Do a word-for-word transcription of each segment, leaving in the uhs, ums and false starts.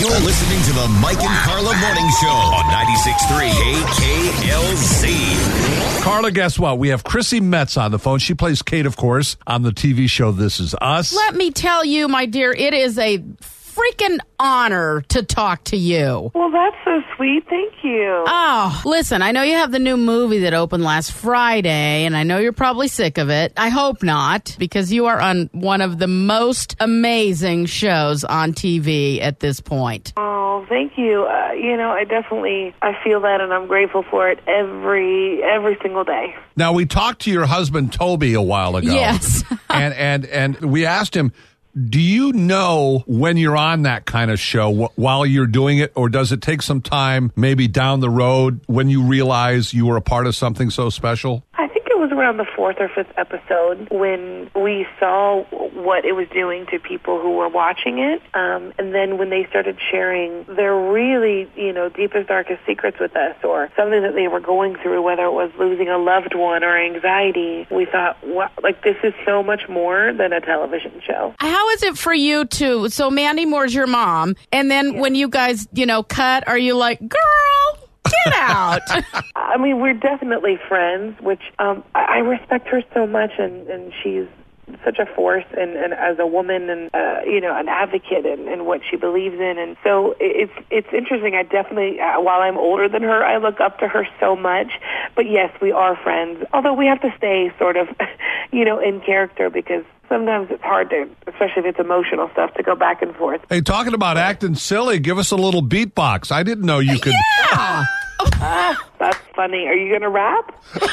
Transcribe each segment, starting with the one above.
You're listening to the Mike and Carla Morning Show on ninety-six point three K K L Z. Carla, guess what? We have Chrissy Metz on the phone. She plays Kate, of course, on the T V show This Is Us. Let me tell you, my dear, it is a freaking honor to talk to you. Well, that's so sweet. Thank you. Oh, listen, I know you have the new movie that opened last Friday, and I know you're probably sick of it. I hope not, because you are on one of the most amazing shows on T V at this point. Oh, thank you. Uh, you know, I definitely, I feel that, and I'm grateful for it every every single day. Now, we talked to your husband, Toby, a while ago. Yes. and, and, and we asked him, do you know when you're on that kind of show wh- while you're doing it, or does it take some time, maybe down the road, when you realize you were a part of something so special? I think it was around the fourth or fifth episode when we saw what it was doing to people who were watching it. Um, and then when they started sharing their really, you know, deepest, darkest secrets with us, or something that they were going through, whether it was losing a loved one or anxiety, we thought, wow, like, this is so much more than a television show. How is it for you to, so Mandy Moore's your mom, and then Yeah. when you guys, you know, cut, are you like, girl, get out? I mean, we're definitely friends, which um, I I respect her so much, and, and she's such a force and, and as a woman and, uh, you know, an advocate in, in what she believes in. And so it's it's interesting. I definitely, uh, while I'm older than her, I look up to her so much. But yes, we are friends, although we have to stay sort of, you know, in character, because sometimes it's hard to, especially if it's emotional stuff, to go back and forth. Hey, talking about acting silly, give us a little beatbox. I didn't know you could. Yeah. Ah, that's funny. Are you going to rap?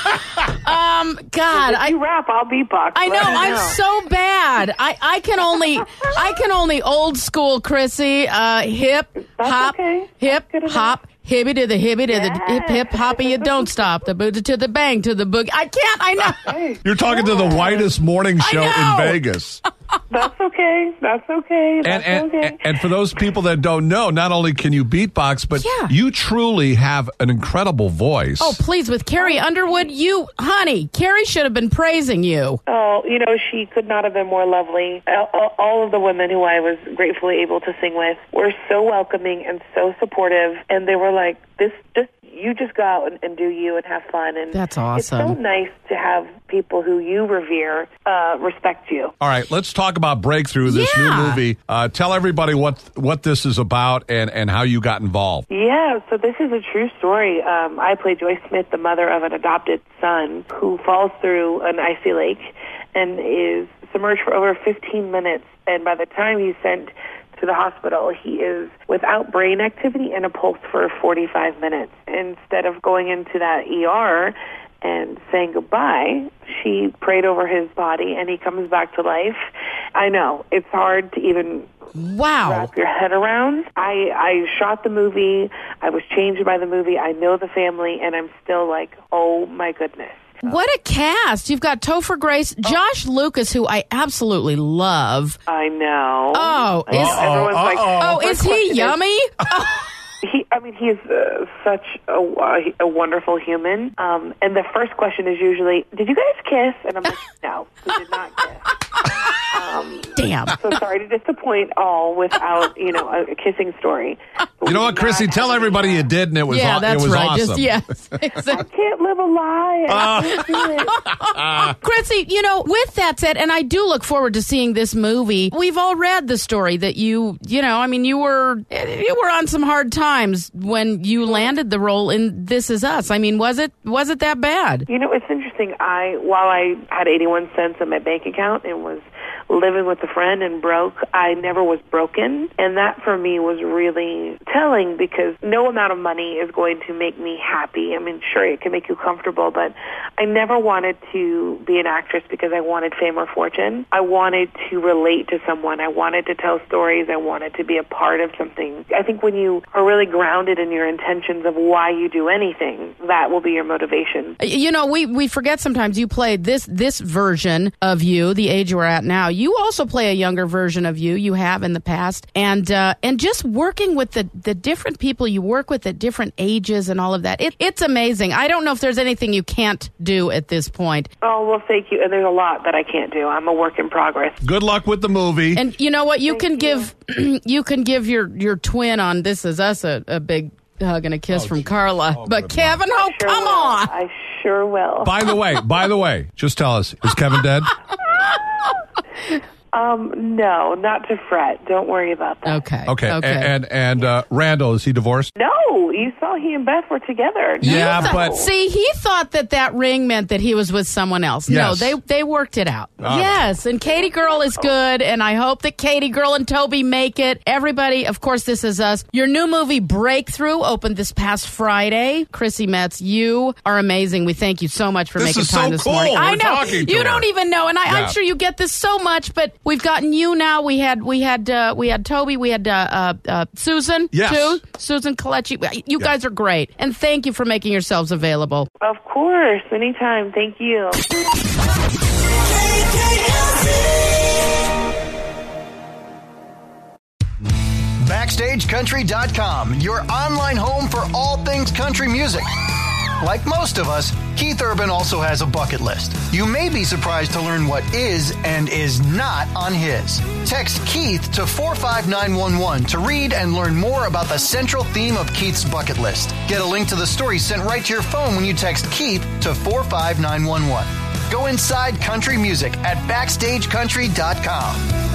um, God, If I. you rap, I'll beatbox. I know, Let me I'm know. so bad. I, I can only I can only old school Chrissy, uh, hip, That's hop, okay. hip, That's good enough. hop, hippie to the hippie to the hip, Yeah. hip, hoppy, you don't stop, the booty to the bang to the boogie. I can't, I know. Hey, You're talking to the whitest morning show in know. Vegas. that's okay. That's okay. And, That's and, okay. and for those people that don't know, not only can you beatbox, but Yeah. you truly have an incredible voice. Oh, please, with Carrie Underwood, you, honey, Carrie should have been praising you. Oh, you know, she could not have been more lovely. All, all of the women who I was gratefully able to sing with were so welcoming and so supportive, and they were like, "This, just you just go out and, and do you and have fun." And That's It's so awesome. nice to have people who you revere uh, respect you. All right, let's talk about Breakthrough, this Yeah. new movie. Uh, tell everybody what what this is about and, and how you got involved. Yeah, so this is a true story. Um, I play Joyce Smith, the mother of an adopted son who falls through an icy lake and is submerged for over fifteen minutes. And by the time he's sent to the hospital, he is without brain activity and a pulse for forty-five minutes. Instead of going into that E R and saying goodbye, she prayed over his body, and he comes back to life. I know, it's hard to even Wow. wrap your head around. I, I shot the movie. I was changed by the movie. I know the family, and I'm still like, oh, my goodness. What a cast. You've got Topher Grace, Josh Lucas, who I absolutely love. I know. Oh, I know. is- Everyone's like, Uh-oh. Oh, is first he question yummy? He, I mean, he's uh, such a, a wonderful human. Um, and the first question is usually, did you guys kiss? And I'm like, no, we did not kiss. Um, Damn. so sorry to disappoint all without, you know, a, a kissing story. You know what, Chrissy? Tell everybody you did, and it was Yeah, aw- that's it was right. awesome. Just, yes, I exactly. can't live a lie. I can't do it. Chrissy, you know, with that said, and I do look forward to seeing this movie. We've all read the story that you, you know, I mean, you were you were on some hard times when you landed the role in This Is Us. I mean, was it was it that bad? You know, it's interesting. I while I had eighty-one cents in my bank account and was living with a friend and broke, I never was broken. And that for me was really telling, because no amount of money is going to make me happy. I mean, sure, it can make you comfortable, but I never wanted to be an actress because I wanted fame or fortune. I wanted to relate to someone. I wanted to tell stories. I wanted to be a part of something. I think when you are really grounded in your intentions of why you do anything, that will be your motivation. You know, we, we forget sometimes you played this this version of you, the age you're at now. You also play a younger version of you. You have in the past. And uh, and just working with the, the different people you work with at different ages and all of that. It, it's amazing. I don't know if there's anything you can't do at this point. Oh, well, thank you. And there's a lot that I can't do. I'm a work in progress. Good luck with the movie. And you know what? You Thank can you. give you can give your, your twin on This Is Us a, a big hug and a kiss Oh, from geez. Carla. Oh, but good Kevin, oh, Sure come will. on. I sure will. By the way, by the way, just tell us, is Kevin dead? Um, no, not to fret. Don't worry about that. Okay. Okay. Okay. And and uh, Randall, is he divorced? No, you saw he and Beth were together. Yeah, You thought- but- see, he thought that that ring meant that he was with someone else. Yes. No, they they worked it out. right. Yes, and Katie Girl is good, and I hope that Katie Girl and Toby make it. Everybody, of course, This Is Us. Your new movie Breakthrough opened this past Friday. Chrissy Metz, you are amazing. We thank you so much for This making is time so this cool. morning. I We're know talking to you her. don't even know, and I, Yeah. I'm sure you get this so much, but we've gotten you now. We had we had uh, we had Toby. We had uh, uh, uh, Susan Yes. too. Susan Colecci. You guys are great, and thank you for making yourselves available. Of course, anytime. Thank you. Backstage Country dot com, your online home for all things country music. Like most of us, Keith Urban also has a bucket list. You may be surprised to learn what is and is not on his. Text Keith to four five nine one one to read and learn more about the central theme of Keith's bucket list. Get a link to the story sent right to your phone when you text Keith to four five nine one one. Go inside country music at Backstage Country dot com.